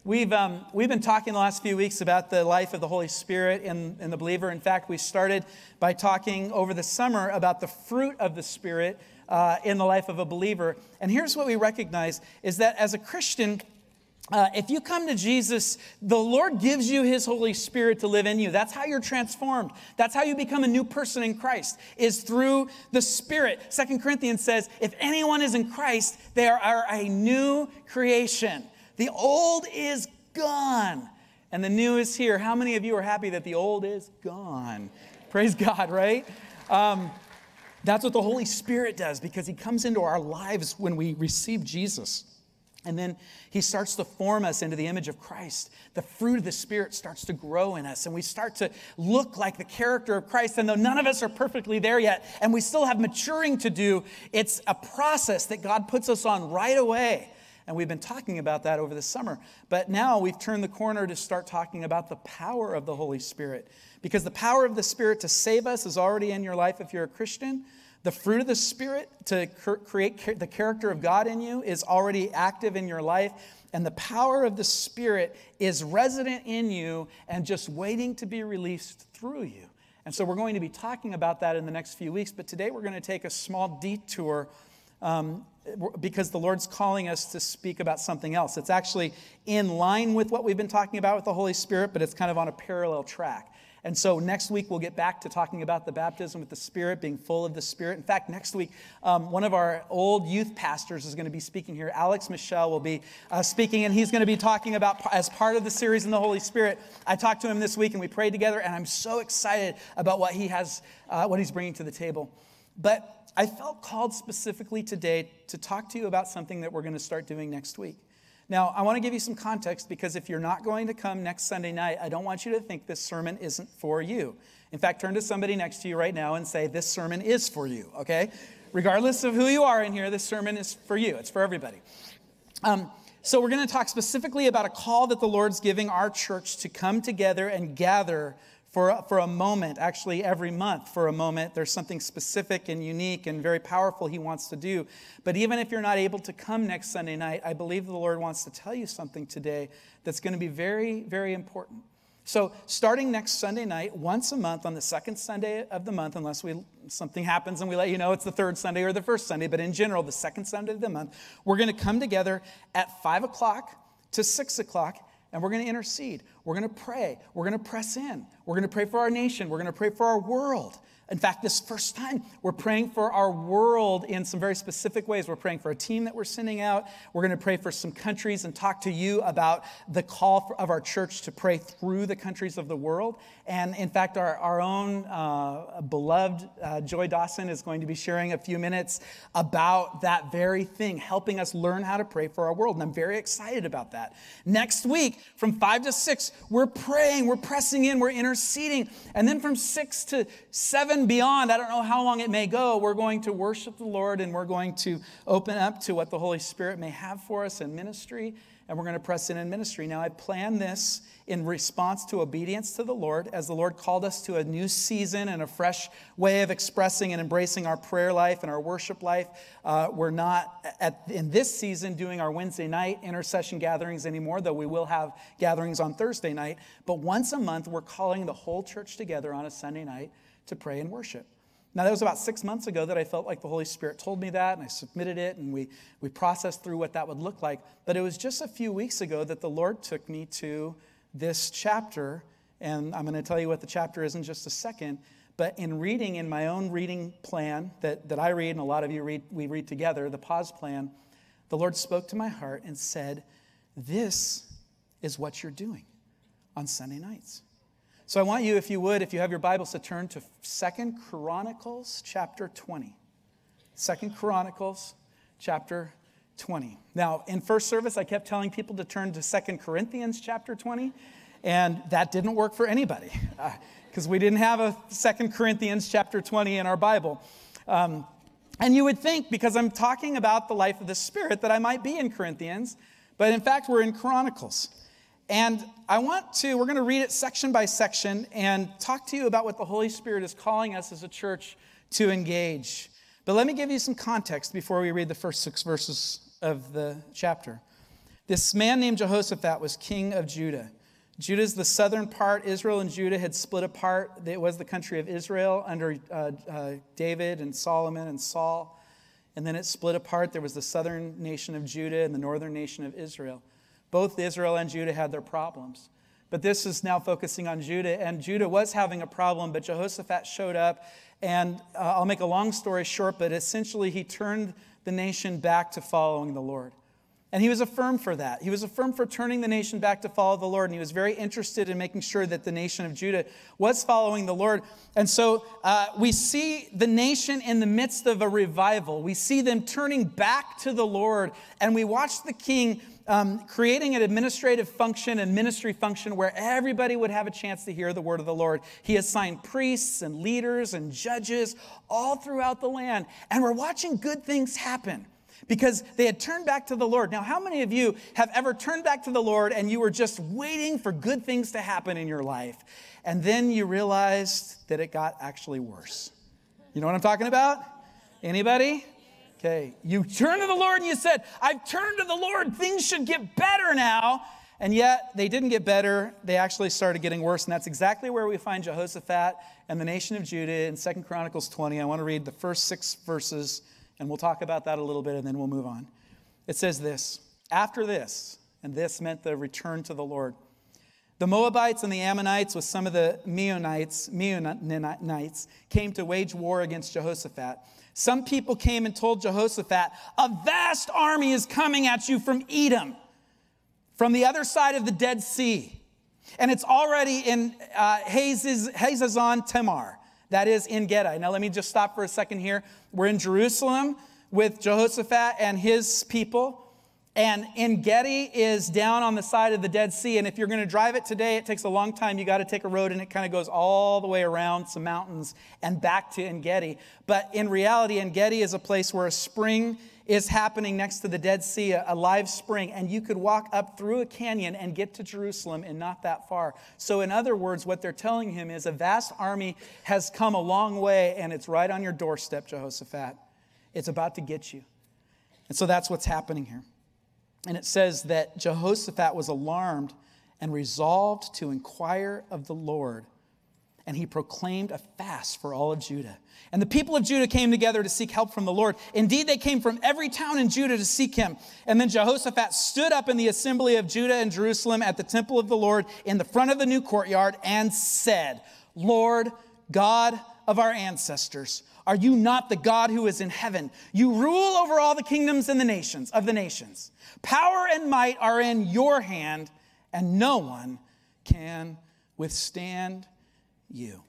We've been talking the last few weeks about the life of the Holy Spirit in the believer. In fact, we started by talking over the summer about the fruit of the Spirit in the life of a believer. And here's what we recognize is that as a Christian, if you come to Jesus, the Lord gives you His Holy Spirit to live in you. That's how you're transformed. That's how you become a new person in Christ, is through the Spirit. 2 Corinthians says, if anyone is in Christ, they are a new creation. The old is gone, and the new is here. How many of you are happy that the old is gone? Praise God, right? That's what the Holy Spirit does, because He comes into our lives when we receive Jesus. And then He starts to form us into the image of Christ. The fruit of the Spirit starts to grow in us, and we start to look like the character of Christ. And though none of us are perfectly there yet, and we still have maturing to do, it's a process that God puts us on right away. And we've been talking about that over the summer. But now we've turned the corner to start talking about the power of the Holy Spirit. Because the power of the Spirit to save us is already in your life if you're a Christian. The fruit of the Spirit to create the character of God in you is already active in your life. And the power of the Spirit is resident in you and just waiting to be released through you. And so we're going to be talking about that in the next few weeks. But today we're going to take a small detour because the Lord's calling us to speak about something else. It's actually in line with what we've been talking about with the Holy Spirit, but it's kind of on a parallel track. And so next week, we'll get back to talking about the baptism with the Spirit, being full of the Spirit. In fact, next week, one of our old youth pastors is going to be speaking here. Alex Michelle will be speaking, and he's going to be talking about, as part of the series in the Holy Spirit. I talked to him this week, and we prayed together, and I'm so excited about what he has, what he's bringing to the table. But I felt called specifically today to talk to you about something that we're going to start doing next week. Now, I want to give you some context, because if you're not going to come next Sunday night, I don't want you to think this sermon isn't for you. In fact, turn to somebody next to you right now and say, this sermon is for you, okay? Regardless of who you are in here, this sermon is for you. It's for everybody. So we're going to talk specifically about a call that the Lord's giving our church to come together and gather for a moment, actually every month for a moment. There's something specific and unique and very powerful He wants to do. But even if you're not able to come next Sunday night, I believe the Lord wants to tell you something today that's going to be very, very important. So starting next Sunday night, once a month on the second Sunday of the month, unless something happens and we let you know it's the third Sunday or the first Sunday, but in general, the second Sunday of the month, we're going to come together at 5 o'clock to 6 o'clock. And we're going to intercede. We're going to pray. We're going to press in. We're going to pray for our nation. We're going to pray for our world. In fact, this first time, we're praying for our world in some very specific ways. We're praying for a team that we're sending out. We're going to pray for some countries and talk to you about the call of our church to pray through the countries of the world. And in fact, our own beloved Joy Dawson is going to be sharing a few minutes about that very thing, helping us learn how to pray for our world. And I'm very excited about that. Next week, from 5 to 6, we're praying, we're pressing in, we're interceding. And then from 6 to 7 beyond, I don't know how long it may go, we're going to worship the Lord, and we're going to open up to what the Holy Spirit may have for us in ministry, and we're going to press in ministry. Now, I planned this in response to obedience to the Lord, as the Lord called us to a new season and a fresh way of expressing and embracing our prayer life and our worship life. We're not, in this season, doing our Wednesday night intercession gatherings anymore, though we will have gatherings on Thursday night. But once a month, we're calling the whole church together on a Sunday night to pray and worship. Now, that was about 6 months ago that I felt like the Holy Spirit told me that, and I submitted it, and we processed through what that would look like. But it was just a few weeks ago that the Lord took me to this chapter, and I'm going to tell you what the chapter is in just a second. But in reading in my own reading plan that I read, and a lot of you read, we read together, the pause plan, the Lord spoke to my heart and said, this is what you're doing on Sunday nights. So I want you, if you would, if you have your Bibles, to turn to 2 Chronicles chapter 20. 2 Chronicles chapter 20. Now, in first service, I kept telling people to turn to 2 Corinthians chapter 20, and that didn't work for anybody because we didn't have a 2 Corinthians chapter 20 in our Bible. And you would think, because I'm talking about the life of the Spirit, that I might be in Corinthians, but in fact, we're in Chronicles. And we're going to read it section by section and talk to you about what the Holy Spirit is calling us as a church to engage. But let me give you some context before we read the first 6 verses of the chapter. This man named Jehoshaphat was king of Judah. Judah's the southern part. Israel and Judah had split apart. It was the country of Israel under David and Solomon and Saul. And then it split apart. There was the southern nation of Judah and the northern nation of Israel. Both Israel and Judah had their problems. But this is now focusing on Judah. And Judah was having a problem, but Jehoshaphat showed up. And I'll make a long story short, but essentially he turned the nation back to following the Lord. And he was affirmed for that. He was affirmed for turning the nation back to follow the Lord. And he was very interested in making sure that the nation of Judah was following the Lord. And so we see the nation in the midst of a revival. We see them turning back to the Lord. And we watch the king creating an administrative function and ministry function where everybody would have a chance to hear the word of the Lord. He assigned priests and leaders and judges all throughout the land. And we're watching good things happen, because they had turned back to the Lord. Now, how many of you have ever turned back to the Lord and you were just waiting for good things to happen in your life, and then you realized that it got actually worse? You know what I'm talking about? Anybody? Okay. You turned to the Lord and you said, I've turned to the Lord. Things should get better now. And yet they didn't get better. They actually started getting worse. And that's exactly where we find Jehoshaphat and the nation of Judah in 2 Chronicles 20. I want to read the first 6 verses. And we'll talk about that a little bit, and then we'll move on. It says this: after this, and this meant the return to the Lord, the Moabites and the Ammonites with some of the Meunites came to wage war against Jehoshaphat. Some people came and told Jehoshaphat, a vast army is coming at you from Edom, from the other side of the Dead Sea. And it's already in Hazazon Tamar. That is En Gedi. Now let me just stop for a second here. We're in Jerusalem with Jehoshaphat and his people. And En Gedi is down on the side of the Dead Sea. And if you're going to drive it today, it takes a long time. You got to take a road and it kind of goes all the way around some mountains and back to En Gedi. But in reality, En Gedi is a place where a spring is happening next to the Dead Sea, a live spring, and you could walk up through a canyon and get to Jerusalem and not that far. So in other words, what they're telling him is a vast army has come a long way and it's right on your doorstep, Jehoshaphat. It's about to get you. And so that's what's happening here. And it says that Jehoshaphat was alarmed and resolved to inquire of the Lord. And he proclaimed a fast for all of Judah. And the people of Judah came together to seek help from the Lord. Indeed, they came from every town in Judah to seek him. And then Jehoshaphat stood up in the assembly of Judah and Jerusalem at the temple of the Lord in the front of the new courtyard and said, Lord, God of our ancestors, are you not the God who is in heaven? You rule over all the kingdoms and the nations of the nations. Power and might are in your hand, and no one can withstand you.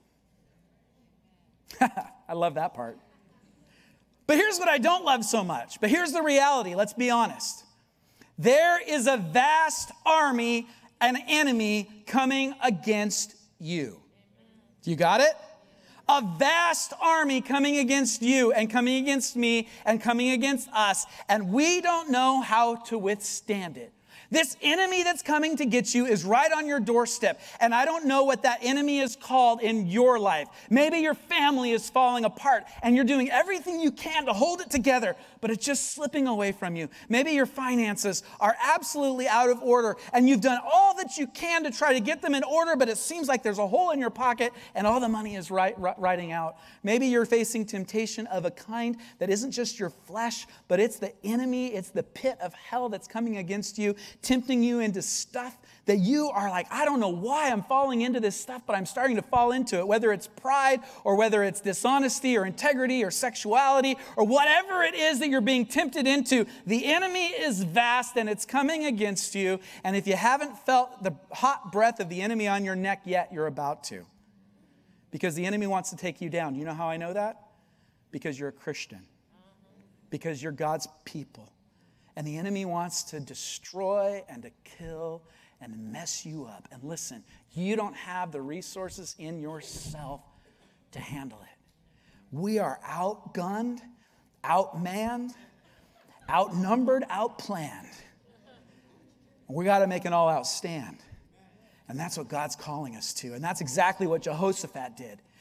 I love that part. But here's what I don't love so much. But here's the reality. Let's be honest. There is a vast army, an enemy coming against you. Do you got it? A vast army coming against you and coming against me and coming against us. And we don't know how to withstand it. This enemy that's coming to get you is right on your doorstep. And I don't know what that enemy is called in your life. Maybe your family is falling apart and you're doing everything you can to hold it together, but it's just slipping away from you. Maybe your finances are absolutely out of order and you've done all that you can to try to get them in order, but it seems like there's a hole in your pocket and all the money is riding out. Maybe you're facing temptation of a kind that isn't just your flesh, but it's the enemy, it's the pit of hell that's coming against you, tempting you into stuff that you are like, I don't know why I'm falling into this stuff, but I'm starting to fall into it, whether it's pride or whether it's dishonesty or integrity or sexuality or whatever it is that you're being tempted into. The enemy is vast and it's coming against you. And if you haven't felt the hot breath of the enemy on your neck yet, you're about to. Because the enemy wants to take you down. You know how I know that? Because you're a Christian. Because you're God's people. And the enemy wants to destroy and to kill and mess you up. And listen, you don't have the resources in yourself to handle it. We are outgunned, outmanned, outnumbered, outplanned. We got to make an all-out stand. And that's what God's calling us to. And that's exactly what Jehoshaphat did.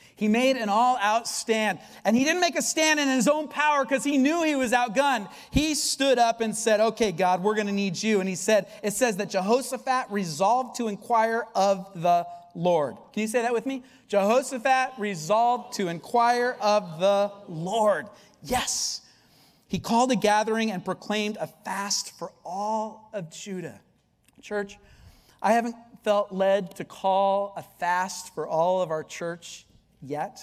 He made an all-out stand. And he didn't make a stand in his own power because he knew he was outgunned. He stood up and said, okay, God, we're going to need you. And it says that Jehoshaphat resolved to inquire of the Lord. Can you say that with me? Jehoshaphat resolved to inquire of the Lord. Yes. He called a gathering and proclaimed a fast for all of Judah. Church, I haven't felt led to call a fast for all of our church yet.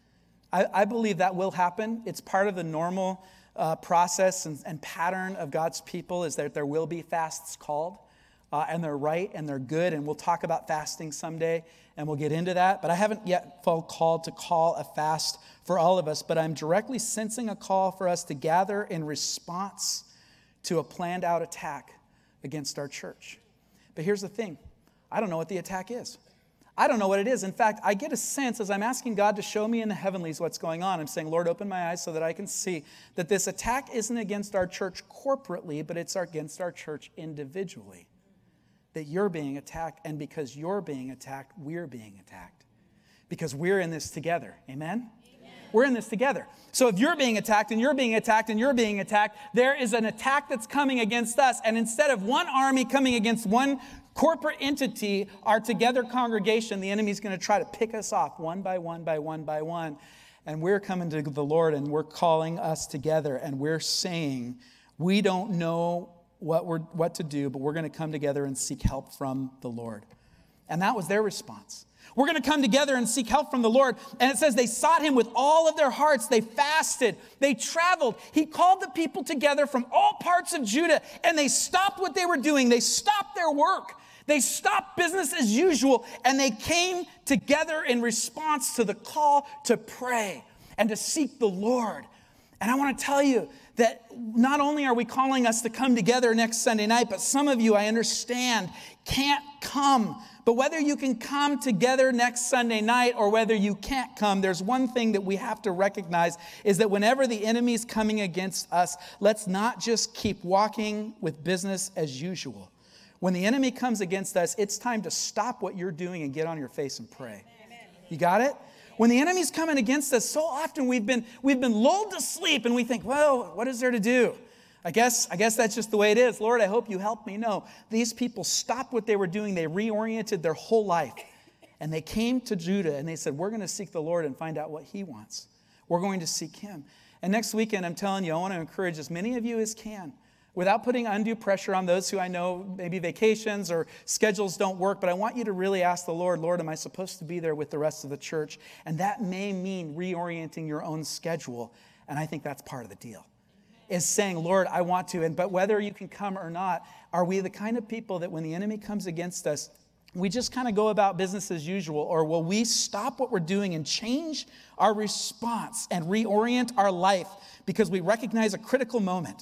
I believe that will happen. It's part of the normal process and pattern of God's people is that there will be fasts called. And they're right and they're good. And we'll talk about fasting someday and we'll get into that. But I haven't yet felt called to call a fast for all of us. But I'm directly sensing a call for us to gather in response to a planned out attack against our church. But here's the thing. I don't know what the attack is. I don't know what it is. In fact, I get a sense as I'm asking God to show me in the heavenlies what's going on. I'm saying, Lord, open my eyes so that I can see that this attack isn't against our church corporately, but it's against our church individually. That you're being attacked, and because you're being attacked, we're being attacked. Because we're in this together. Amen? We're in this together. So if you're being attacked and you're being attacked and you're being attacked, there is an attack that's coming against us. And instead of one army coming against one corporate entity, our together congregation, the enemy's going to try to pick us off one by one by one by one. And we're coming to the Lord and we're calling us together and we're saying, we don't know what to do, but we're going to come together and seek help from the Lord. And that was their response. We're going to come together and seek help from the Lord. And it says they sought him with all of their hearts. They fasted. They traveled. He called the people together from all parts of Judah, and they stopped what they were doing. They stopped their work. They stopped business as usual, and they came together in response to the call to pray and to seek the Lord. And I want to tell you that not only are we calling us to come together next Sunday night, but some of you, I understand, can't come. But whether you can come together next Sunday night or whether you can't come, there's one thing that we have to recognize is that whenever the enemy's coming against us, let's not just keep walking with business as usual. When the enemy comes against us, it's time to stop what you're doing and get on your face and pray. You got it? When the enemy's coming against us, so often we've been lulled to sleep and we think, well, what is there to do? I guess that's just the way it is. Lord, I hope you help me. No, these people stopped what they were doing. They reoriented their whole life. And they came to Judah and they said, we're going to seek the Lord and find out what he wants. We're going to seek him. And next weekend, I'm telling you, I want to encourage as many of you as can, without putting undue pressure on those who I know maybe vacations or schedules don't work, but I want you to really ask the Lord, Lord, am I supposed to be there with the rest of the church? And that may mean reorienting your own schedule. And I think that's part of the deal. Is saying, Lord, I want to. But whether you can come or not, are we the kind of people that when the enemy comes against us, we just kind of go about business as usual? Or will we stop what we're doing and change our response and reorient our life because we recognize a critical moment?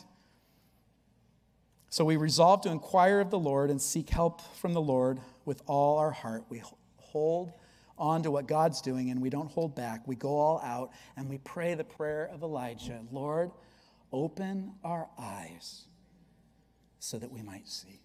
So we resolve to inquire of the Lord and seek help from the Lord with all our heart. We hold on to what God's doing and we don't hold back. We go all out and we pray the prayer of Elijah. Lord, open our eyes so that we might see.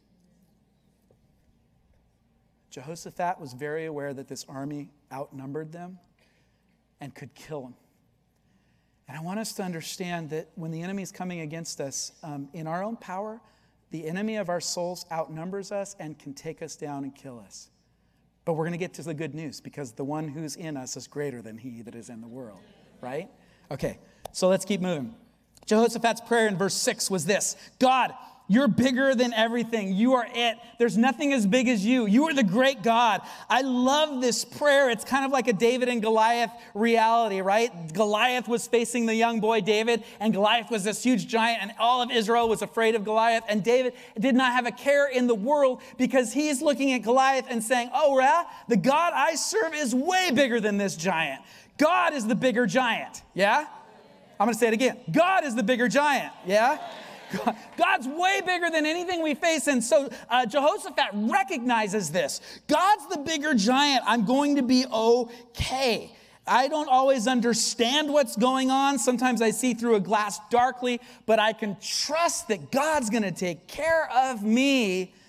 Jehoshaphat was very aware that this army outnumbered them and could kill them. And I want us to understand that when the enemy is coming against us in our own power, the enemy of our souls outnumbers us and can take us down and kill us. But we're going to get to the good news because the one who's in us is greater than he that is in the world, right? Okay, so let's keep moving. Jehoshaphat's prayer in verse 6 was this: God, you're bigger than everything. You are it. There's nothing as big as you. You are the great God. I love this prayer. It's kind of like a David and Goliath reality, right? Goliath was facing the young boy David, and Goliath was this huge giant, and all of Israel was afraid of Goliath. And David did not have a care in the world because he's looking at Goliath and saying, oh, yeah, the God I serve is way bigger than this giant. God is the bigger giant, yeah? I'm going to say it again. God is the bigger giant, yeah? God's way bigger than anything we face. And so Jehoshaphat recognizes this. God's the bigger giant. I'm going to be okay. I don't always understand what's going on. Sometimes I see through a glass darkly, but I can trust that God's going to take care of me.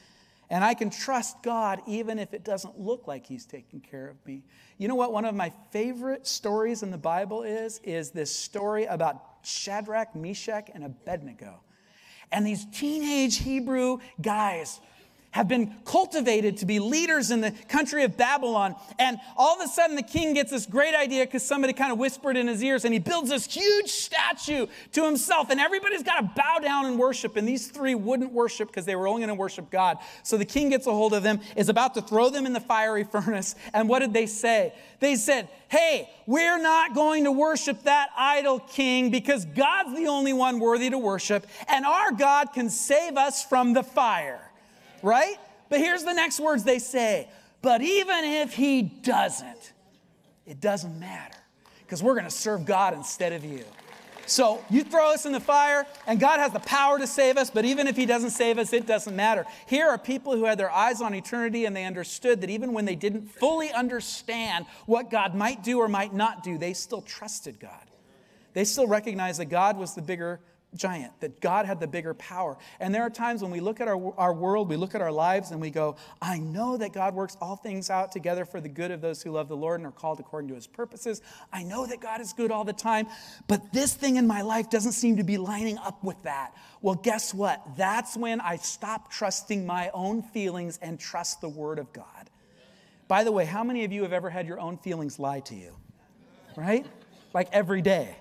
And I can trust God even if it doesn't look like he's taking care of me. You know what one of my favorite stories in the Bible is this story about Shadrach, Meshach, and Abednego. And these teenage Hebrew guys have been cultivated to be leaders in the country of Babylon. And all of a sudden the king gets this great idea because somebody kind of whispered in his ears, and he builds this huge statue to himself. And everybody's got to bow down and worship. And these three wouldn't worship because they were only going to worship God. So the king gets a hold of them, is about to throw them in the fiery furnace. And what did they say? They said, hey, we're not going to worship that idol king because God's the only one worthy to worship. And our God can save us from the fire. Right? But here's the next words they say. But even if he doesn't, it doesn't matter because we're going to serve God instead of you. So you throw us in the fire and God has the power to save us, but even if he doesn't save us, it doesn't matter. Here are people who had their eyes on eternity, and they understood that even when they didn't fully understand what God might do or might not do, they still trusted God. They still recognized that God was the bigger giant, that God had the bigger power. And there are times when we look at our world, we look at our lives, and we go, I know that God works all things out together for the good of those who love the Lord and are called according to his purposes. I know that God is good all the time, but this thing in my life doesn't seem to be lining up with that. Well, guess what? That's when I stop trusting my own feelings and trust the word of God. By the way, how many of you have ever had your own feelings lie to you? Right? Like every day.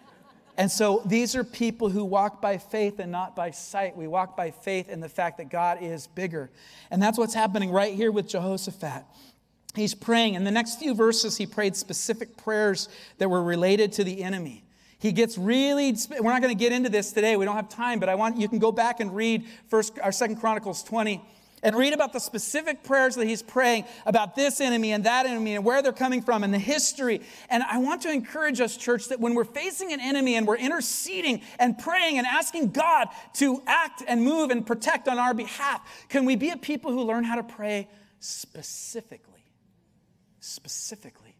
And so these are people who walk by faith and not by sight. We walk by faith in the fact that God is bigger. And that's what's happening right here with Jehoshaphat. He's praying. In the next few verses, he prayed specific prayers that were related to the enemy. He gets really, we're not going to get into this today. We don't have time, but you can go back and read 2 Chronicles 20. And read about the specific prayers that he's praying about this enemy and that enemy and where they're coming from and the history. And I want to encourage us, church, that when we're facing an enemy and we're interceding and praying and asking God to act and move and protect on our behalf, can we be a people who learn how to pray specifically? Specifically.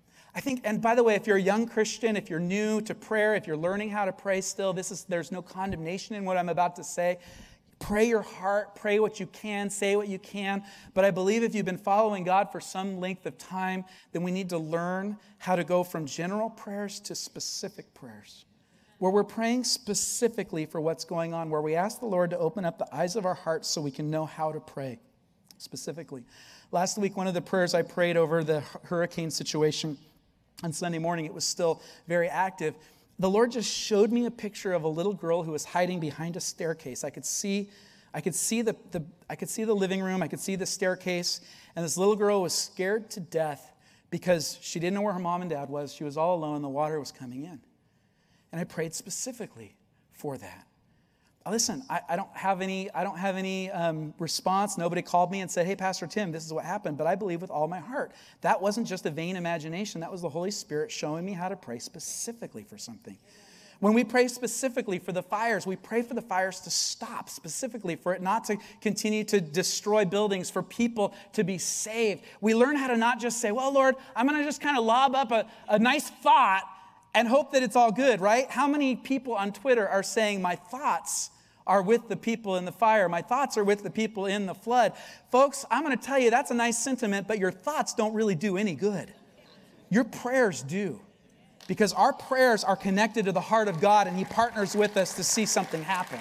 I think, and by the way, if you're a young Christian, if you're new to prayer, if you're learning how to pray still, there's no condemnation in what I'm about to say. Pray your heart, pray what you can, say what you can. But I believe if you've been following God for some length of time, then we need to learn how to go from general prayers to specific prayers, where we're praying specifically for what's going on, where we ask the Lord to open up the eyes of our hearts so we can know how to pray specifically. Last week, one of the prayers I prayed over the hurricane situation on Sunday morning, it was still very active. The Lord just showed me a picture of a little girl who was hiding behind a staircase. I could see the living room. I could see the staircase. And this little girl was scared to death because she didn't know where her mom and dad was. She was all alone. The water was coming in. And I prayed specifically for that. Now listen, I don't have any response. Nobody called me and said, hey, Pastor Tim, this is what happened. But I believe with all my heart. That wasn't just a vain imagination. That was the Holy Spirit showing me how to pray specifically for something. When we pray specifically for the fires, we pray for the fires to stop, specifically for it not to continue to destroy buildings, for people to be saved. We learn how to not just say, well, Lord, I'm going to just kind of lob up a nice thought and hope that it's all good, right? How many people on Twitter are saying, my thoughts are with the people in the fire. My thoughts are with the people in the flood. Folks, I'm going to tell you that's a nice sentiment, but your thoughts don't really do any good. Your prayers do. Because our prayers are connected to the heart of God, and he partners with us to see something happen.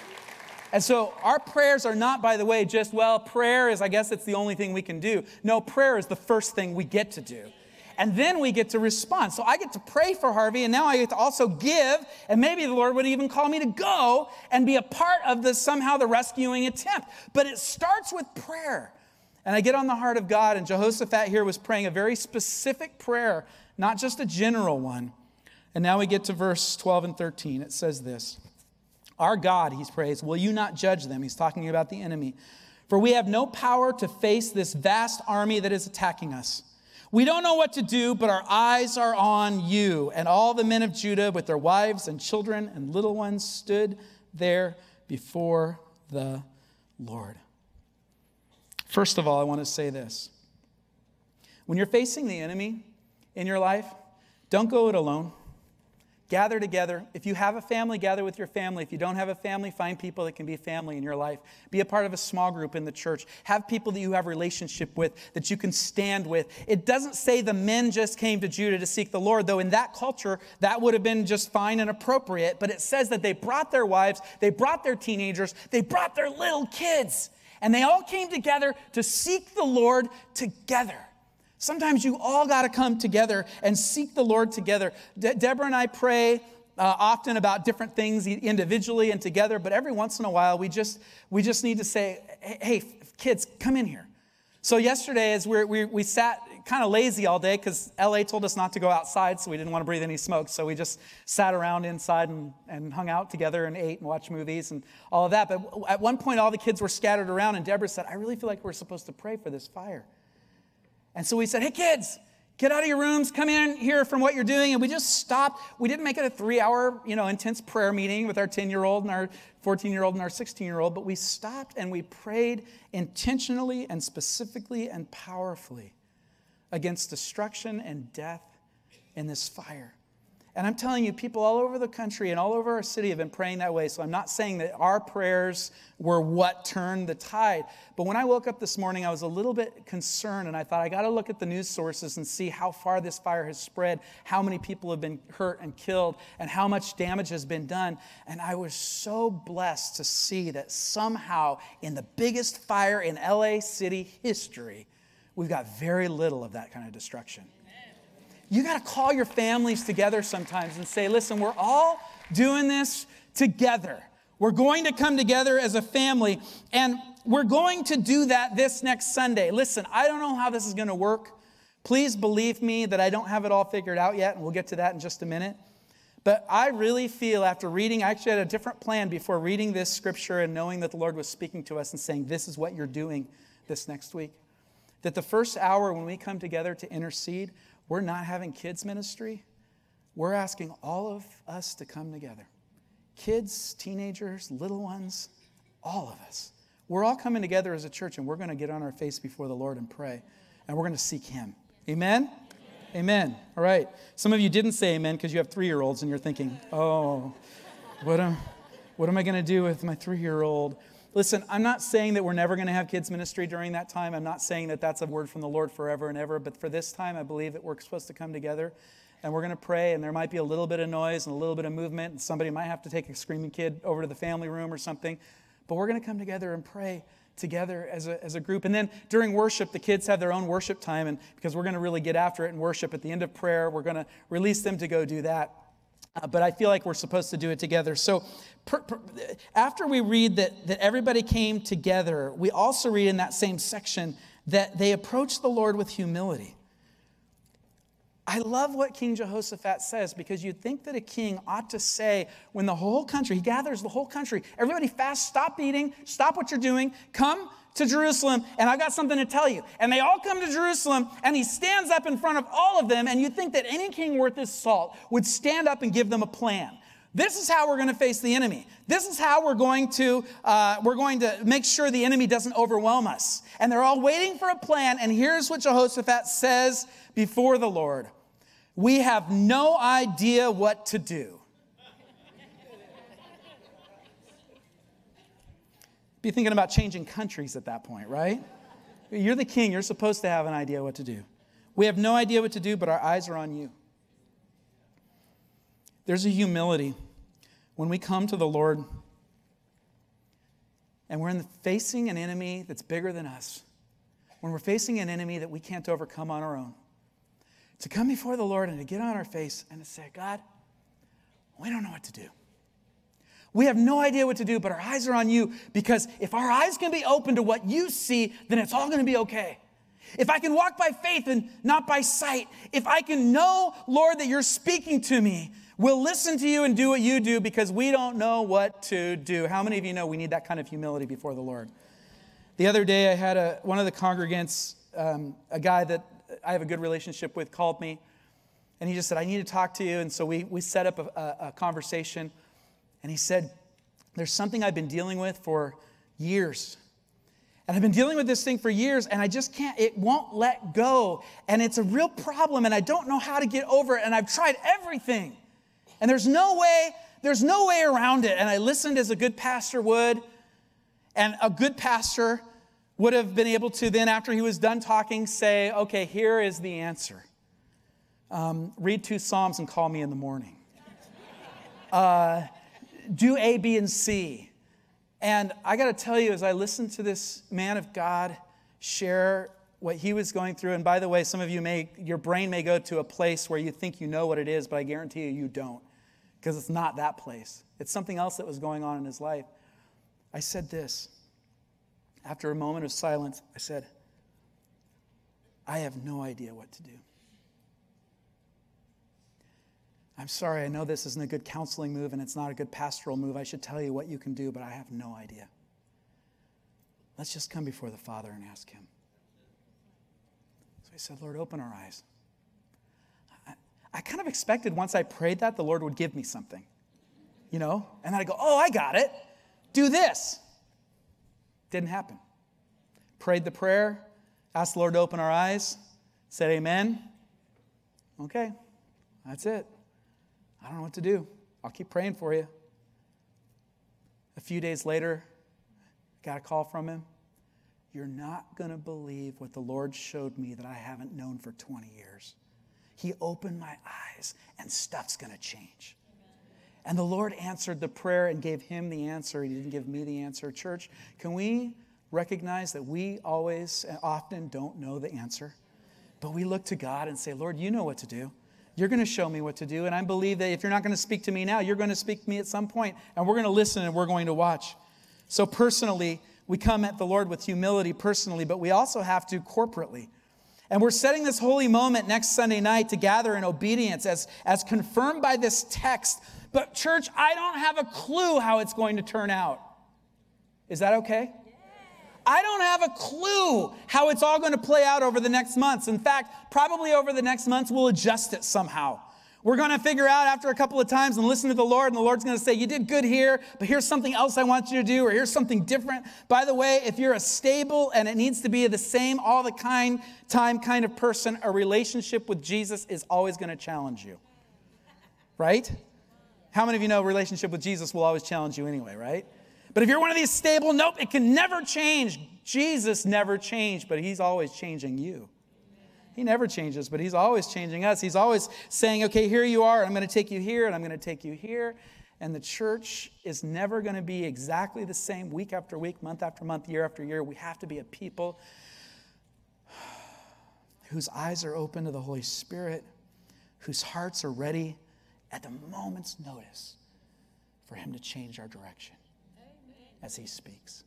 And so our prayers are not, by the way, just, well, prayer is, I guess it's the only thing we can do. No, prayer is the first thing we get to do. And then we get to respond. So I get to pray for Harvey, and now I get to also give, and maybe the Lord would even call me to go and be a part of somehow the rescuing attempt. But it starts with prayer. And I get on the heart of God, and Jehoshaphat here was praying a very specific prayer, not just a general one. And now we get to verse 12 and 13. It says this, our God, he prays, will you not judge them? He's talking about the enemy. For we have no power to face this vast army that is attacking us. We don't know what to do, but our eyes are on you. And all the men of Judah with their wives and children and little ones stood there before the Lord. First of all, I want to say this. When you're facing the enemy in your life, don't go it alone. Gather together. If you have a family, gather with your family. If you don't have a family, find people that can be family in your life. Be a part of a small group in the church. Have people that you have a relationship with, that you can stand with. It doesn't say the men just came to Judah to seek the Lord, though in that culture, that would have been just fine and appropriate. But it says that they brought their wives, they brought their teenagers, they brought their little kids. And they all came together to seek the Lord together. Sometimes you all got to come together and seek the Lord together. Deborah and I pray often about different things individually and together, but every once in a while we just need to say, hey, kids, come in here. So yesterday, as we sat kind of lazy all day because LA told us not to go outside, so we didn't want to breathe any smoke, so we just sat around inside and hung out together and ate and watched movies and all of that. But at one point, all the kids were scattered around, and Deborah said, I really feel like we're supposed to pray for this fire. And so we said, hey, kids, get out of your rooms, come in here from what you're doing. And we just stopped. We didn't make it a 3-hour, intense prayer meeting with our 10-year-old and our 14-year-old and our 16-year-old, but we stopped and we prayed intentionally and specifically and powerfully against destruction and death in this fire. And I'm telling you, people all over the country and all over our city have been praying that way. So I'm not saying that our prayers were what turned the tide. But when I woke up this morning, I was a little bit concerned. And I thought, I got to look at the news sources and see how far this fire has spread, how many people have been hurt and killed, and how much damage has been done. And I was so blessed to see that somehow in the biggest fire in LA city history, we've got very little of that kind of destruction. You got to call your families together sometimes and say, listen, we're all doing this together. We're going to come together as a family, and we're going to do that this next Sunday. Listen, I don't know how this is going to work. Please believe me that I don't have it all figured out yet, and we'll get to that in just a minute. But I really feel after reading, I actually had a different plan before reading this scripture and knowing that the Lord was speaking to us and saying, this is what you're doing this next week. That the first hour when we come together to intercede, we're not having kids ministry. We're asking all of us to come together. Kids, teenagers, little ones, all of us. We're all coming together as a church, and we're going to get on our face before the Lord and pray. And we're going to seek Him. Amen? Amen. All right. Some of you didn't say amen because you have 3-year-olds, and you're thinking, oh, what am I going to do with my 3-year-old? Listen, I'm not saying that we're never going to have kids ministry during that time. I'm not saying that that's a word from the Lord forever and ever. But for this time, I believe that we're supposed to come together and we're going to pray. And there might be a little bit of noise and a little bit of movement. And somebody might have to take a screaming kid over to the family room or something. But we're going to come together and pray together as a group. And then during worship, the kids have their own worship time. And because we're going to really get after it in worship at the end of prayer, we're going to release them to go do that. But I feel like we're supposed to do it together. So after we read that everybody came together, we also read in that same section that they approached the Lord with humility. I love what King Jehoshaphat says, because you'd think that a king ought to say, when the whole country, he gathers the whole country, everybody fast, stop eating, stop what you're doing, come to Jerusalem, and I've got something to tell you. And they all come to Jerusalem, and he stands up in front of all of them, and you'd think that any king worth his salt would stand up and give them a plan. This is how we're going to face the enemy. This is how we're going to make sure the enemy doesn't overwhelm us. And they're all waiting for a plan, and here's what Jehoshaphat says before the Lord. We have no idea what to do. Be thinking about changing countries at that point, right? You're the king. You're supposed to have an idea what to do. We have no idea what to do, but our eyes are on you. There's a humility when we come to the Lord and we're facing an enemy that's bigger than us. When we're facing an enemy that we can't overcome on our own. To come before the Lord and to get on our face and to say, God, we don't know what to do. We have no idea what to do, but our eyes are on you, because if our eyes can be open to what you see, then it's all going to be okay. If I can walk by faith and not by sight, if I can know, Lord, that you're speaking to me, we'll listen to you and do what you do, because we don't know what to do. How many of you know we need that kind of humility before the Lord? The other day I had one of the congregants, a guy that I have a good relationship with, called me, and he just said, I need to talk to you. And so we set up a conversation. And he said, there's something I've been dealing with for years. And I've been dealing with this thing for years, and I just can't, it won't let go. And it's a real problem, and I don't know how to get over it, and I've tried everything. And there's no way around it. And I listened as a good pastor would. And a good pastor would have been able to then, after he was done talking, say, okay, here is the answer. Read 2 Psalms and call me in the morning. Do A, B, and C. And I got to tell you, as I listened to this man of God share what he was going through, and by the way, some of you your brain may go to a place where you think you know what it is, but I guarantee you don't, because it's not that place. It's something else that was going on in his life. I said this. After a moment of silence, I said, I have no idea what to do. I'm sorry, I know this isn't a good counseling move and it's not a good pastoral move. I should tell you what you can do, but I have no idea. Let's just come before the Father and ask him. So I said, Lord, open our eyes. I kind of expected once I prayed that, the Lord would give me something, And then I go, oh, I got it. Do this. Didn't happen. Prayed the prayer, asked the Lord to open our eyes, said amen. Okay, that's it. I don't know what to do. I'll keep praying for you. A few days later, got a call from him. You're not going to believe what the Lord showed me that I haven't known for 20 years. He opened my eyes and stuff's going to change. And the Lord answered the prayer and gave him the answer. He didn't give me the answer. Church, can we recognize that we always and often don't know the answer? But we look to God and say, Lord, you know what to do. You're going to show me what to do. And I believe that if you're not going to speak to me now, you're going to speak to me at some point. And we're going to listen and we're going to watch. So personally, we come at the Lord with humility personally, but we also have to corporately. And we're setting this holy moment next Sunday night to gather in obedience as confirmed by this text. But church, I don't have a clue how it's going to turn out. Is that okay? I don't have a clue how it's all going to play out over the next months. In fact, probably over the next months, we'll adjust it somehow. We're going to figure out after a couple of times and listen to the Lord, and the Lord's going to say, you did good here, but here's something else I want you to do, or here's something different. By the way, if you're a stable and it needs to be the same all the time kind of person, a relationship with Jesus is always going to challenge you. Right? How many of you know a relationship with Jesus will always challenge you anyway, right? But if you're one of these stable, nope, it can never change. Jesus never changed, but he's always changing you. He never changes, but he's always changing us. He's always saying, okay, here you are. I'm going to take you here, and I'm going to take you here. And the church is never going to be exactly the same week after week, month after month, year after year. We have to be a people whose eyes are open to the Holy Spirit, whose hearts are ready at the moment's notice for him to change our direction as he speaks.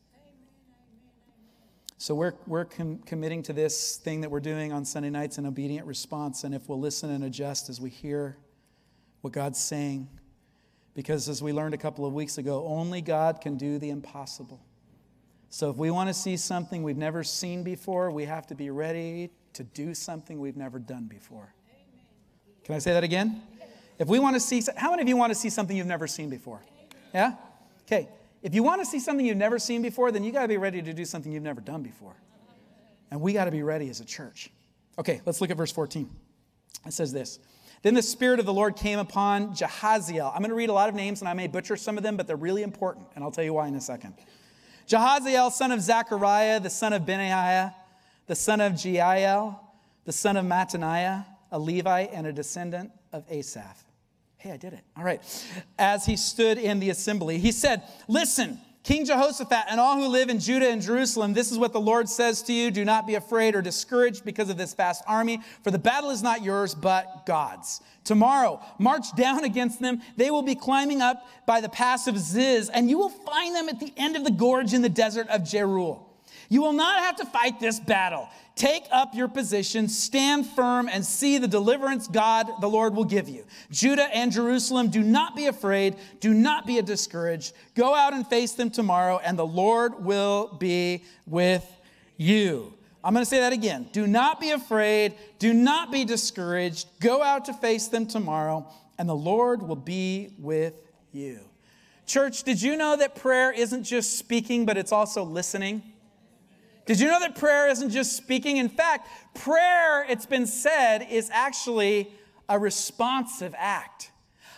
So we're committing to this thing that we're doing on Sunday nights, an obedient response. And if we'll listen and adjust as we hear what God's saying, because as we learned a couple of weeks ago, only God can do the impossible. So if we want to see something we've never seen before, we have to be ready to do something we've never done before. Can I say that again? If we want to see, how many of you want to see something you've never seen before? Yeah? Okay. If you want to see something you've never seen before, then you got to be ready to do something you've never done before. And we got to be ready as a church. Okay, let's look at verse 14. It says this. Then the Spirit of the Lord came upon Jahaziel. I'm going to read a lot of names, and I may butcher some of them, but they're really important, and I'll tell you why in a second. Jahaziel, son of Zechariah, the son of Benaiah, the son of Jeiel, the son of Mattaniah, a Levite and a descendant of Asaph. Hey, I did it. All right. As he stood in the assembly, he said, listen, King Jehoshaphat and all who live in Judah and Jerusalem, this is what the Lord says to you. Do not be afraid or discouraged because of this vast army, for the battle is not yours, but God's. Tomorrow, march down against them. They will be climbing up by the pass of Ziz, and you will find them at the end of the gorge in the desert of Jeruel. You will not have to fight this battle. Take up your position, stand firm, and see the deliverance God, the Lord, will give you. Judah and Jerusalem, do not be afraid. Do not be discouraged. Go out and face them tomorrow, and the Lord will be with you. I'm going to say that again. Do not be afraid. Do not be discouraged. Go out to face them tomorrow, and the Lord will be with you. Church, did you know that prayer isn't just speaking, but it's also listening? Did you know that prayer isn't just speaking? In fact, prayer, it's been said, is actually a responsive act.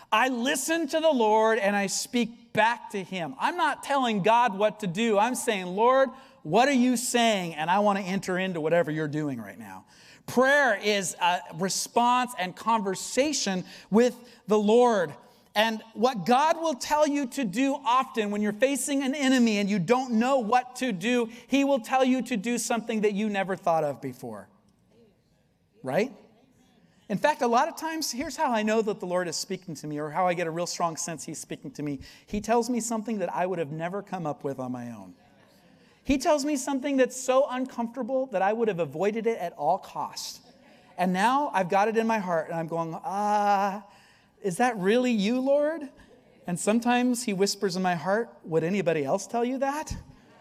I listen to the Lord and I speak back to him. I'm not telling God what to do. I'm saying, Lord, what are you saying? And I want to enter into whatever you're doing right now. Prayer is a response and conversation with the Lord. And what God will tell you to do often when you're facing an enemy and you don't know what to do, he will tell you to do something that you never thought of before. Right? In fact, a lot of times, here's how I know that the Lord is speaking to me, or how I get a real strong sense he's speaking to me. He tells me something that I would have never come up with on my own. He tells me something that's so uncomfortable that I would have avoided it at all costs. And now I've got it in my heart, and I'm going, is that really you, Lord? And sometimes he whispers in my heart, would anybody else tell you that?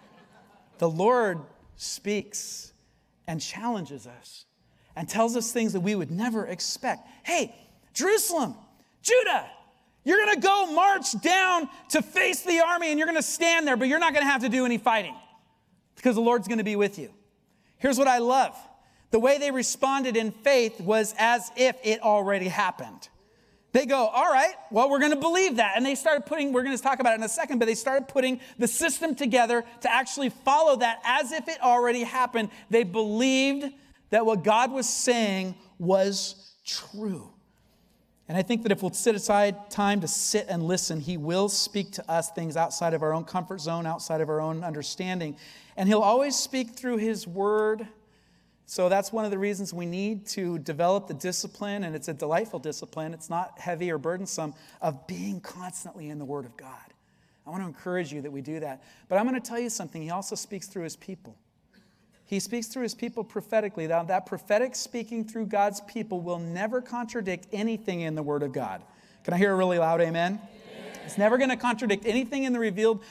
The Lord speaks and challenges us and tells us things that we would never expect. Hey, Jerusalem, Judah, you're going to go march down to face the army, and you're going to stand there, but you're not going to have to do any fighting because the Lord's going to be with you. Here's what I love. The way they responded in faith was as if it already happened. They go, all right, well, we're going to believe that. And they started putting, we're going to talk about it in a second, but they started putting the system together to actually follow that as if it already happened. They believed that what God was saying was true. And I think that if we'll set aside time to sit and listen, he will speak to us things outside of our own comfort zone, outside of our own understanding. And he'll always speak through his word. So that's one of the reasons we need to develop the discipline, and it's a delightful discipline. It's not heavy or burdensome, of being constantly in the Word of God. I want to encourage you that we do that. But I'm going to tell you something. He also speaks through his people. He speaks through his people prophetically. Now, that prophetic speaking through God's people will never contradict anything in the Word of God. Can I hear a really loud amen? It's never going to contradict anything in the revealed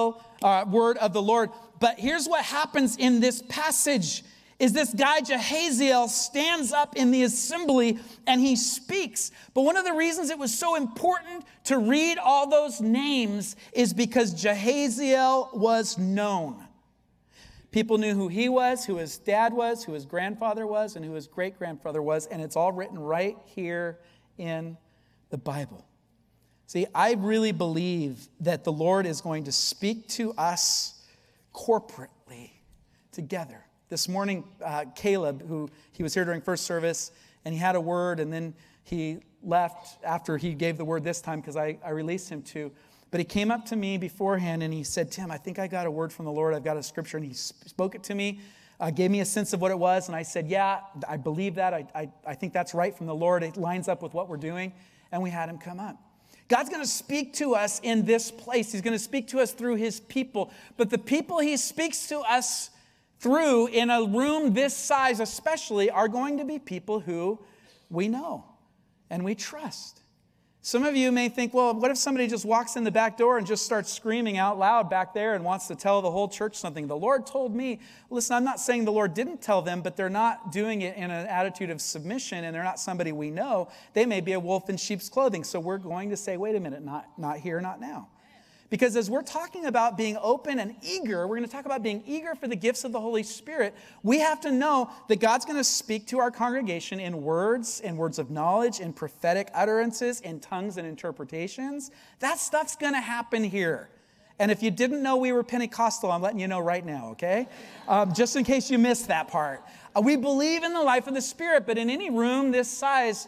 word of the Lord. But here's what happens in this passage. Is this guy Jahaziel stands up in the assembly and he speaks. But one of the reasons it was so important to read all those names is because Jahaziel was known. People knew who he was, who his dad was, who his grandfather was, and who his great-grandfather was, and it's all written right here in the Bible. See, I really believe that the Lord is going to speak to us corporately together. This morning, Caleb, who he was here during first service, and he had a word, and then he left after he gave the word this time because I released him to. But he came up to me beforehand, and he said, Tim, I think I got a word from the Lord. I've got a scripture. And he spoke it to me, gave me a sense of what it was. And I said, yeah, I believe that. I think that's right from the Lord. It lines up with what we're doing. And we had him come up. God's going to speak to us in this place. He's going to speak to us through his people. But the people he speaks to us through in a room this size especially are going to be people who we know and we trust. Some of you may think, well, what if somebody just walks in the back door and just starts screaming out loud back there and wants to tell the whole church something? The Lord told me. Listen, I'm not saying the Lord didn't tell them, but they're not doing it in an attitude of submission, and they're not somebody we know. They may be a wolf in sheep's clothing. So we're going to say, wait a minute, not here, not now. Because as we're talking about being open and eager, we're going to talk about being eager for the gifts of the Holy Spirit. We have to know that God's going to speak to our congregation in words of knowledge, in prophetic utterances, in tongues and interpretations. That stuff's going to happen here. And if you didn't know we were Pentecostal, I'm letting you know right now, okay? Just in case you missed that part. We believe in the life of the Spirit, but in any room this size,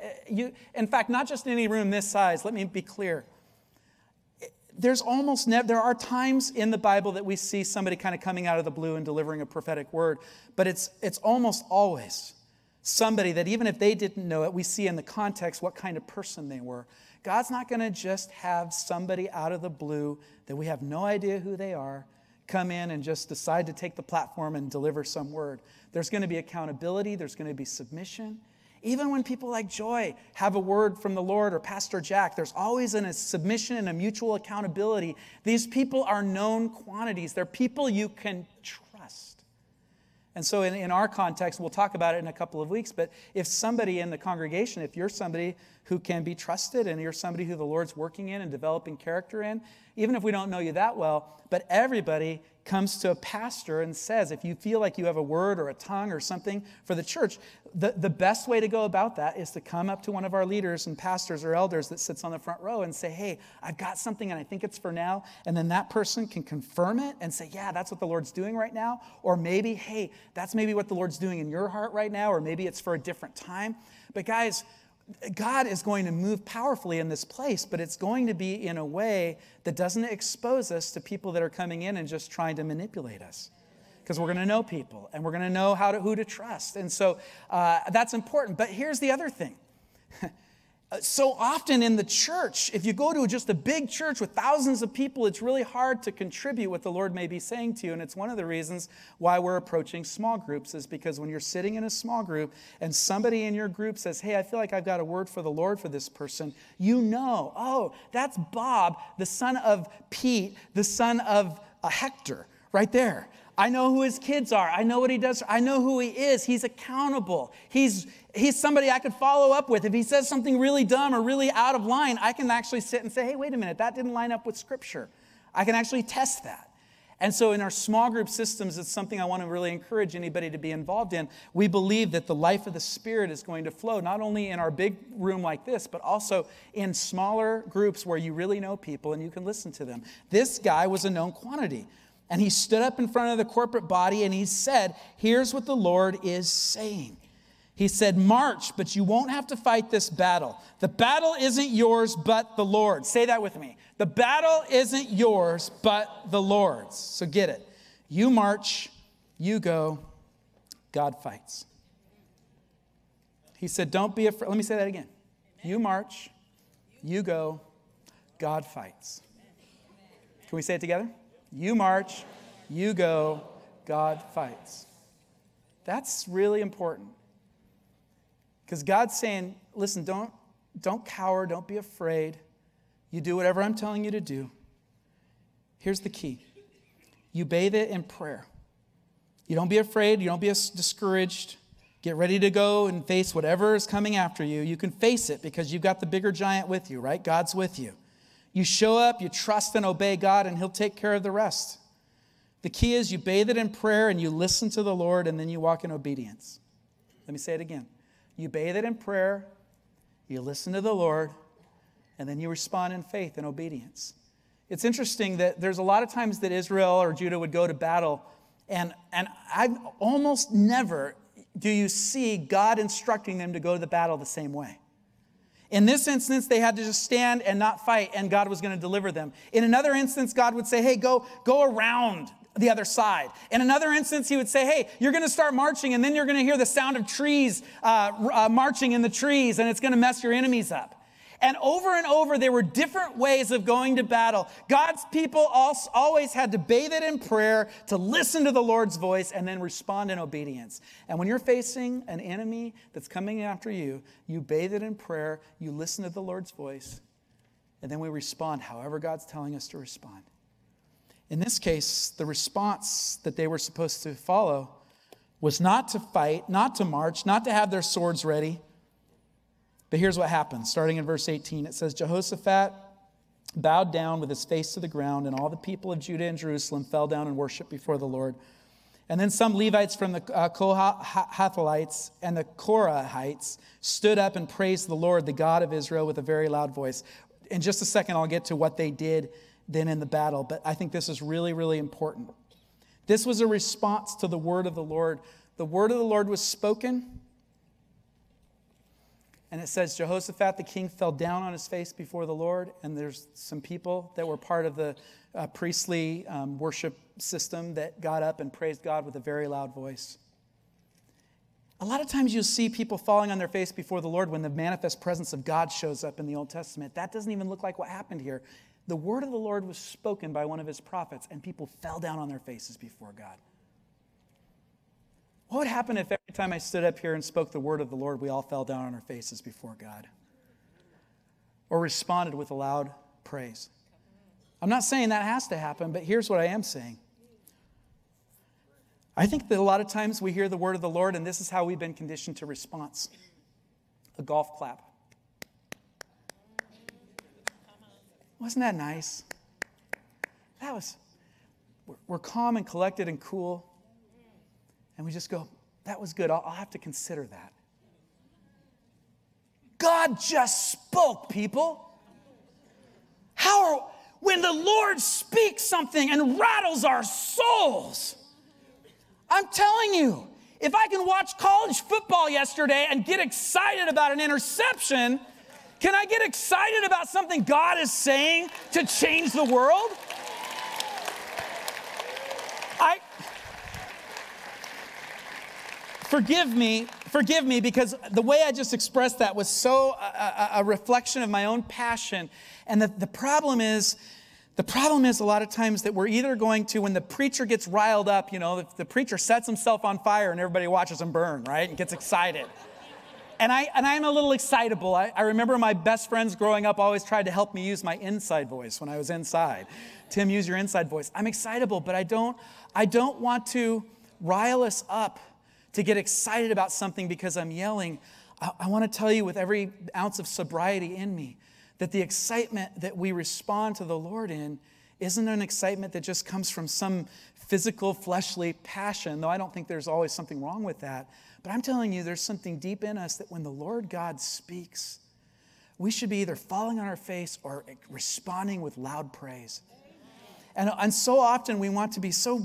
in fact, not just in any room this size, let me be clear. There's almost never, there are times in the Bible that we see somebody kind of coming out of the blue and delivering a prophetic word, but it's almost always somebody that even if they didn't know it, we see in the context what kind of person they were. God's not going to just have somebody out of the blue that we have no idea who they are come in and just decide to take the platform and deliver some word. There's going to be accountability. There's going to be submission. Even when people like Joy have a word from the Lord or Pastor Jack, there's always a submission and a mutual accountability. These people are known quantities. They're people you can trust. And so in our context, we'll talk about it in a couple of weeks, but if somebody in the congregation, if you're somebody who can be trusted and you're somebody who the Lord's working in and developing character in, even if we don't know you that well, but everybody comes to a pastor and says, if you feel like you have a word or a tongue or something for the church, the best way to go about that is to come up to one of our leaders and pastors or elders that sits on the front row and say, hey, I've got something and I think it's for now. And then that person can confirm it and say, yeah, that's what the Lord's doing right now. Or maybe, hey, that's maybe what the Lord's doing in your heart right now, or maybe it's for a different time. But guys, God is going to move powerfully in this place, but it's going to be in a way that doesn't expose us to people that are coming in and just trying to manipulate us. Because we're going to know people, and we're going to know who to trust. And so that's important. But here's the other thing. So often in the church, if you go to just a big church with thousands of people, it's really hard to contribute what the Lord may be saying to you. And it's one of the reasons why we're approaching small groups, is because when you're sitting in a small group and somebody in your group says, hey, I feel like I've got a word for the Lord for this person, you know, oh, that's Bob, the son of Pete, the son of Hector, right there. I know who his kids are. I know what he does. I know who he is. He's accountable. He's somebody I could follow up with. If he says something really dumb or really out of line, I can actually sit and say, hey, wait a minute, that didn't line up with Scripture. I can actually test that. And so in our small group systems, it's something I want to really encourage anybody to be involved in. We believe that the life of the Spirit is going to flow, not only in our big room like this, but also in smaller groups where you really know people and you can listen to them. This guy was a known quantity. And he stood up in front of the corporate body and he said, here's what the Lord is saying. He said, march, but you won't have to fight this battle. The battle isn't yours, but the Lord's. Say that with me. The battle isn't yours, but the Lord's. So get it. You march, you go, God fights. He said, don't be afraid. Let me say that again. You march, you go, God fights. Can we say it together? You march, you go, God fights. That's really important. Because God's saying, listen, don't cower, don't be afraid. You do whatever I'm telling you to do. Here's the key. You bathe it in prayer. You don't be afraid, you don't be discouraged. Get ready to go and face whatever is coming after you. You can face it because you've got the bigger giant with you, right? God's with you. You show up, you trust and obey God, and He'll take care of the rest. The key is you bathe it in prayer and you listen to the Lord, and then you walk in obedience. Let me say it again. You bathe it in prayer, you listen to the Lord, and then you respond in faith and obedience. It's interesting that there's a lot of times that Israel or Judah would go to battle, and I've almost never do you see God instructing them to go to the battle the same way. In this instance, they had to just stand and not fight, and God was going to deliver them. In another instance, God would say, hey, go around the other side. In another instance, He would say, hey, you're going to start marching, and then you're going to hear the sound of trees marching in the trees, and it's going to mess your enemies up. And over, there were different ways of going to battle. God's people always had to bathe it in prayer, to listen to the Lord's voice, and then respond in obedience. And when you're facing an enemy that's coming after you, you bathe it in prayer, you listen to the Lord's voice, and then we respond however God's telling us to respond. In this case, the response that they were supposed to follow was not to fight, not to march, not to have their swords ready. But here's what happened. Starting in verse 18, it says, Jehoshaphat bowed down with his face to the ground, and all the people of Judah and Jerusalem fell down and worshiped before the Lord. And then some Levites from the Kohathites and the Korahites stood up and praised the Lord, the God of Israel, with a very loud voice. In just a second, I'll get to what they did then in the battle, but I think this is really, really important. This was a response to the word of the Lord. The word of the Lord was spoken. And it says, Jehoshaphat, the king, fell down on his face before the Lord. And there's some people that were part of the priestly worship system that got up and praised God with a very loud voice. A lot of times you'll see people falling on their face before the Lord when the manifest presence of God shows up in the Old Testament. That doesn't even look like what happened here. The word of the Lord was spoken by one of His prophets, and people fell down on their faces before God. What would happen if every time I stood up here and spoke the word of the Lord, we all fell down on our faces before God? Or responded with a loud praise? I'm not saying that has to happen, but here's what I am saying. I think that a lot of times we hear the word of the Lord, and this is how we've been conditioned to response. A golf clap. Wasn't that nice? we're calm and collected and cool. And we just go, that was good. I'll have to consider that. God just spoke, people. When the Lord speaks something and rattles our souls, I'm telling you, if I can watch college football yesterday and get excited about an interception, can I get excited about something God is saying to change the world? Forgive me, because the way I just expressed that was so a reflection of my own passion. And the problem is a lot of times that we're either going to, when the preacher gets riled up, the preacher sets himself on fire and everybody watches him burn, right? And gets excited. And I'm a little excitable. I remember my best friends growing up always tried to help me use my inside voice when I was inside. Tim, use your inside voice. I'm excitable, but I don't want to rile us up to get excited about something because I'm yelling. I want to tell you with every ounce of sobriety in me that the excitement that we respond to the Lord in isn't an excitement that just comes from some physical, fleshly passion, though I don't think there's always something wrong with that. But I'm telling you, there's something deep in us that when the Lord God speaks, we should be either falling on our face or responding with loud praise. And so often we want to be so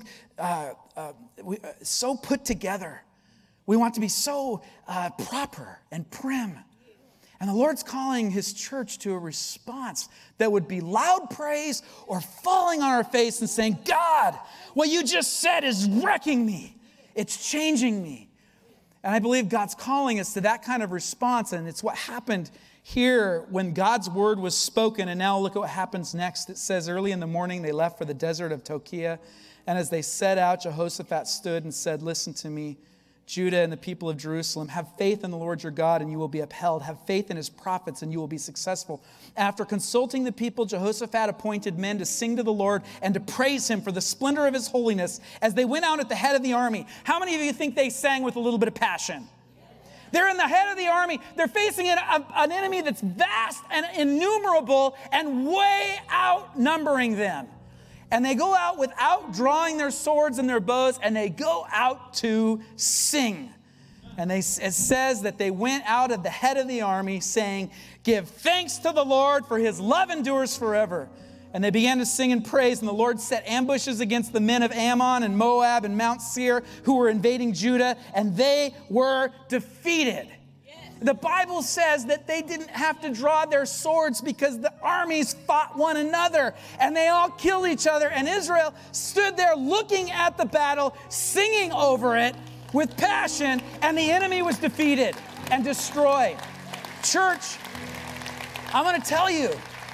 put together. We want to be so proper and prim. And the Lord's calling his church to a response that would be loud praise or falling on our face and saying, God, what you just said is wrecking me. It's changing me. And I believe God's calling us to that kind of response. And it's what happened here when God's word was spoken. And now look at what happens next. It says, early in the morning, they left for the desert of Tokia. And as they set out, Jehoshaphat stood and said, listen to me, Judah and the people of Jerusalem, have faith in the Lord your God and you will be upheld. Have faith in his prophets and you will be successful. After consulting the people, Jehoshaphat appointed men to sing to the Lord and to praise him for the splendor of his holiness as they went out at the head of the army. How many of you think they sang with a little bit of passion? They're in the head of the army. They're facing an enemy that's vast and innumerable and way outnumbering them. And they go out without drawing their swords and their bows, and they go out to sing. And it says that they went out at the head of the army saying, give thanks to the Lord, for his love endures forever. And they began to sing and praise, and the Lord set ambushes against the men of Ammon and Moab and Mount Seir who were invading Judah, and they were defeated. The Bible says that they didn't have to draw their swords because the armies fought one another and they all killed each other. And Israel stood there looking at the battle, singing over it with passion, and the enemy was defeated and destroyed. Church, I'm going to tell you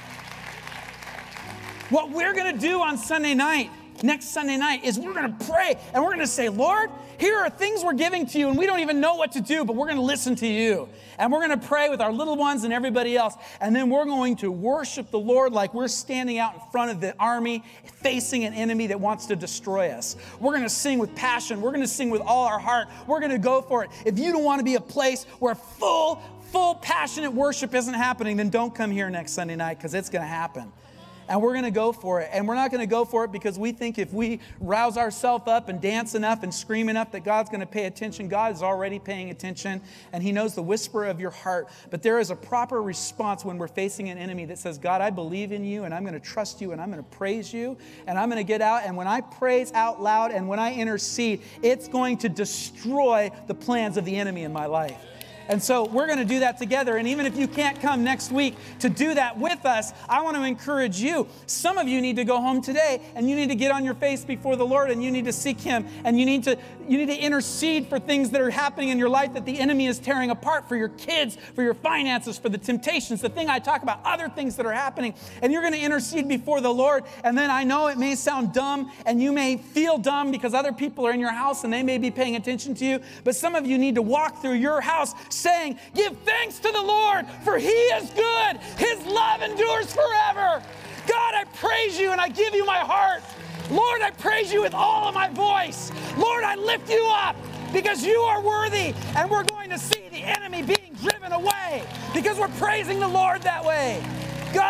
what we're going to do on Sunday night. Next Sunday night is we're going to pray and we're going to say, Lord, here are things we're giving to you and we don't even know what to do, but we're going to listen to you. And we're going to pray with our little ones and everybody else. And then we're going to worship the Lord like we're standing out in front of the army facing an enemy that wants to destroy us. We're going to sing with passion. We're going to sing with all our heart. We're going to go for it. If you don't want to be a place where full passionate worship isn't happening, then don't come here next Sunday night because it's going to happen. And we're going to go for it. And we're not going to go for it because we think if we rouse ourselves up and dance enough and scream enough that God's going to pay attention. God is already paying attention, and he knows the whisper of your heart. But there is a proper response when we're facing an enemy that says, God, I believe in you, and I'm going to trust you, and I'm going to praise you, and I'm going to get out. And when I praise out loud and when I intercede, it's going to destroy the plans of the enemy in my life. And so we're going to do that together. And even if you can't come next week to do that with us, I want to encourage you. Some of you need to go home today and you need to get on your face before the Lord and you need to seek him. And you need to intercede for things that are happening in your life that the enemy is tearing apart, for your kids, for your finances, for the temptations, the thing I talk about, other things that are happening. And you're going to intercede before the Lord. And then I know it may sound dumb and you may feel dumb because other people are in your house and they may be paying attention to you. But some of you need to walk through your house saying, give thanks to the Lord, for he is good. His love endures forever. God, I praise you and I give you my heart. Lord, I praise you with all of my voice. Lord, I lift you up because you are worthy, and we're going to see the enemy being driven away because we're praising the Lord that way. God,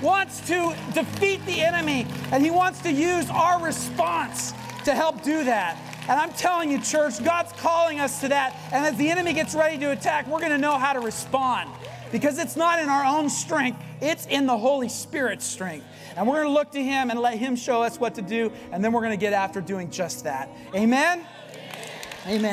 wants to defeat the enemy, and he wants to use our response to help do that. And I'm telling you, church, God's calling us to that. And as the enemy gets ready to attack, we're going to know how to respond, because it's not in our own strength. It's in the Holy Spirit's strength. And we're going to look to him and let him show us what to do. And then we're going to get after doing just that. Amen? Amen.